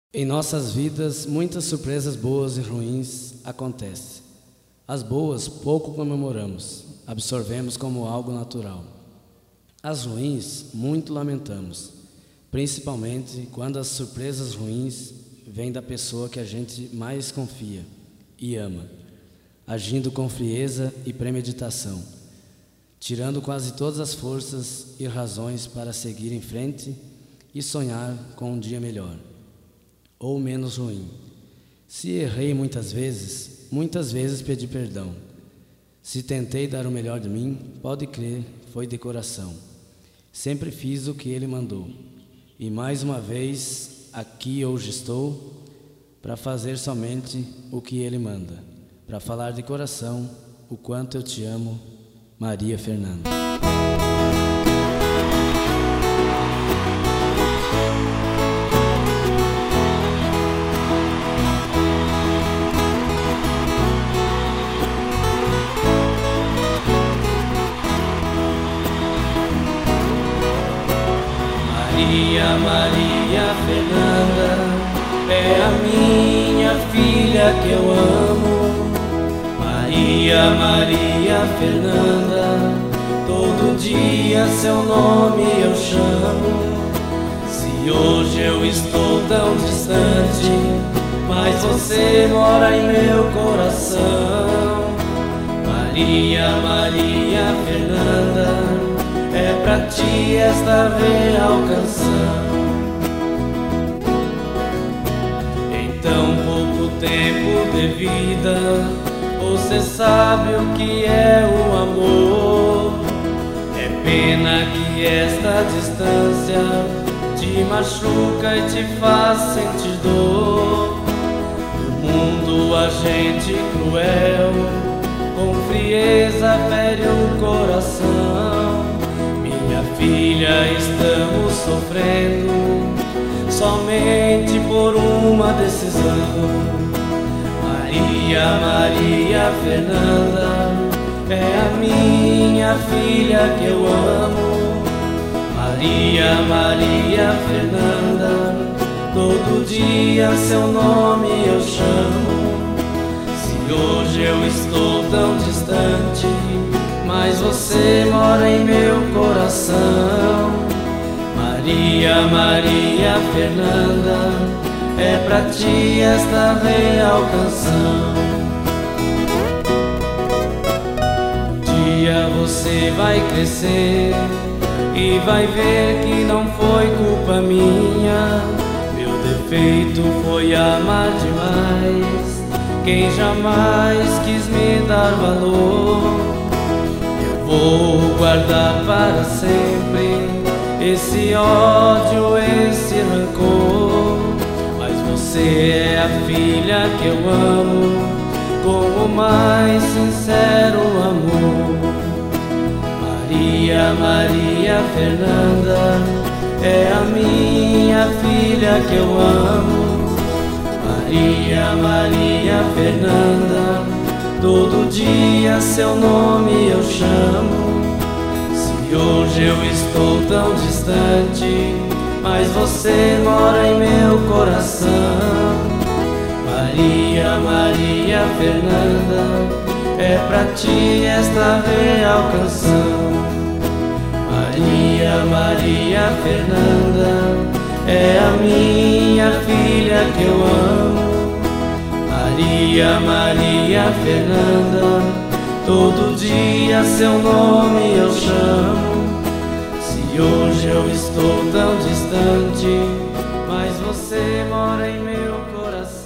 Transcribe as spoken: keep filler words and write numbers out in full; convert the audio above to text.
Em nossas vidas, muitas surpresas boas e ruins acontecem. As boas pouco comemoramos, absorvemos como algo natural. As ruins, muito lamentamos, principalmente quando as surpresas ruins vêm da pessoa que a gente mais confia e ama, agindo com frieza e premeditação, tirando quase todas as forças e razões para seguir em frente e sonhar com um dia melhor, ou menos ruim. Se errei muitas vezes, muitas vezes pedi perdão. Se tentei dar o melhor de mim, pode crer, foi de coração. Sempre fiz o que Ele mandou. E mais uma vez, aqui hoje estou, para fazer somente o que Ele manda, para falar de coração o quanto eu te amo, Maria Fernanda. Maria, Maria Fernanda, é a minha filha que eu amo. Maria, Maria Fernanda, todo dia seu nome eu chamo. Se hoje eu estou tão distante, mas você mora em meu coração. Maria, Maria Fernanda, é pra ti esta real canção. Em tão pouco tempo de vida, você sabe o que é o amor. É pena que esta distância te machuca e te faz sentir dor. No mundo a gente cruel, com frieza fere o coração. Minha filha, estamos sofrendo somente por uma decisão. Maria, Maria Fernanda, é a minha filha que eu amo. Maria, Maria Fernanda, todo dia seu nome eu chamo. Se hoje eu estou tão distante, mas você mora em meu coração. Maria, Maria Fernanda, é pra ti esta real canção. Um dia você vai crescer e vai ver que não foi culpa minha. Meu defeito foi amar demais quem jamais quis me dar valor. Vou guardar para sempre esse ódio, esse rancor. Mas você é a filha que eu amo, com o mais sincero amor. Maria, Maria Fernanda, é a minha filha que eu amo. Maria, Maria Fernanda, todo dia seu nome eu chamo. Se hoje eu estou tão distante, mas você mora em meu coração. Maria, Maria Fernanda, é pra ti esta real canção. Maria, Maria Fernanda, é a minha filha que eu amo. Maria, Maria Fernanda, todo dia seu nome eu chamo. Se hoje eu estou tão distante, mas você mora em meu coração.